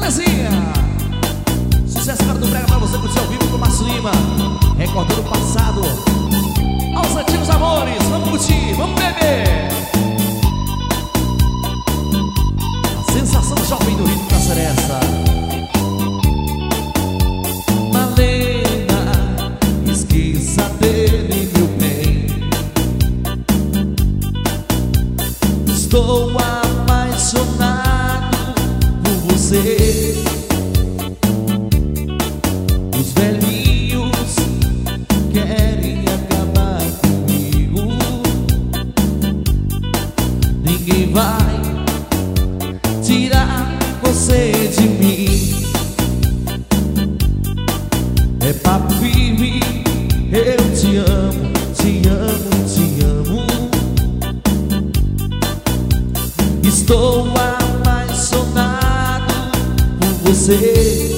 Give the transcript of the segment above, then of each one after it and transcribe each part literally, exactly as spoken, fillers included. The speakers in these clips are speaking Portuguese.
Belezinha! Sucesso agora do Brega pra você curtir ao vivo com o Márcio Lima, recordando o passado aos antigos amores. Vamos curtir, vamos beber. A sensação jovem do ritmo da Seresta. Malena, esqueça dele, meu bem. Estou apaixonado por você. Os velhinhos querem acabar comigo. Ninguém vai tirar você de mim. É papo firme, eu te amo, te amo, te amo. Estou apaixonado por você.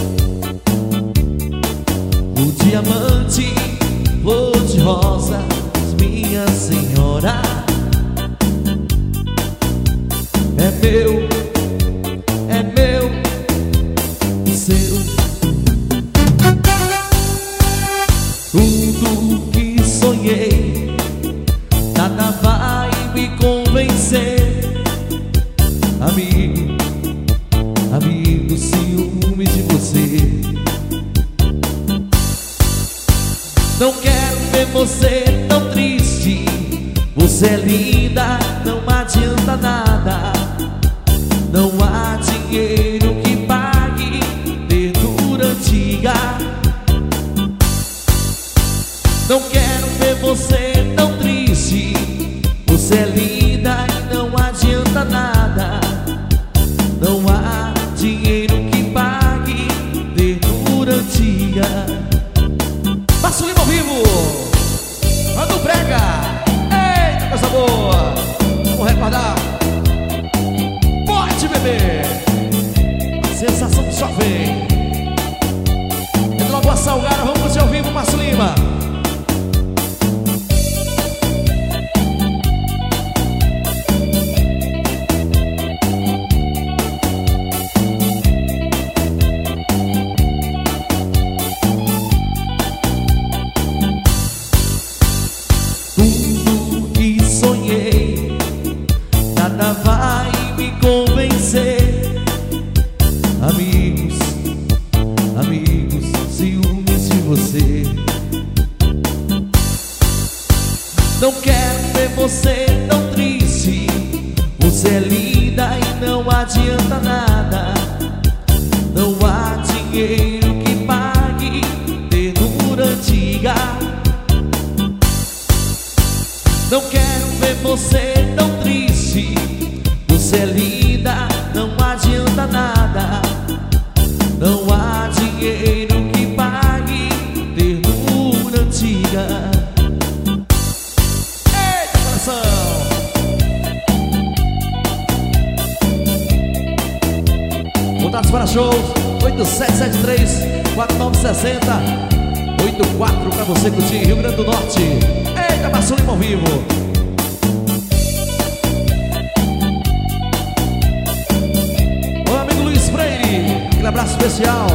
O diamante, flor de rosa, minha senhora, é meu, é meu, seu. Tudo que sonhei, nada vai me convencer. Amigo, amigo, ciúme de você. Não quero ver você tão triste. Você é linda, não adianta nada. Não há dinheiro que pague ternura antiga. Não quero ver você tão triste. Você é linda e não adianta nada. Não há dinheiro que pague ternura antiga. Márcio Lima ao vivo, manda o Brega. Eita, coisa boa. Vamos recordar. Pode beber. A sensação que só vem. Entra logo a salgada, vamos curtir ao vivo, Márcio Lima. Tudo que sonhei, nada vai me convencer. Amigos, amigos, ciúmes de você. Não quero ver você tão triste. Você é linda e não adianta nada. Não há dinheiro que pague ternura antiga. Não quero ver você tão triste. Você é linda, não adianta nada. Não há dinheiro que pague ternura antiga. Eita, coração! Contatos para shows oito sete sete três, quatro nove seis zero oito quatro pra você curtir Rio Grande do Norte. Eita, Márcio Lima ao vivo. Ô amigo Luiz Freire, aquele abraço especial.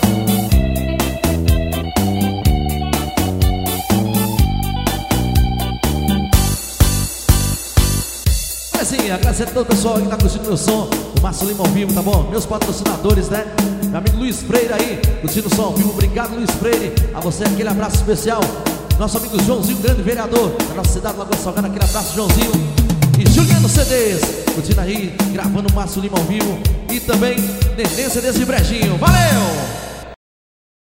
Assim, agradecer a todo o pessoal que tá curtindo meu som, o Márcio Lima ao vivo, tá bom? Meus patrocinadores, né? Meu amigo Luiz Freire aí, curtindo o som ao vivo. Obrigado, Luiz Freire. A você aquele abraço especial. Nosso amigo Joãozinho, grande vereador da nossa cidade, Lagoa Salgada. Aquele abraço, Joãozinho. E Juliano C Ds, curtindo aí, gravando o Márcio Lima ao vivo. E também Nenê C Ds de Brejinho. Valeu!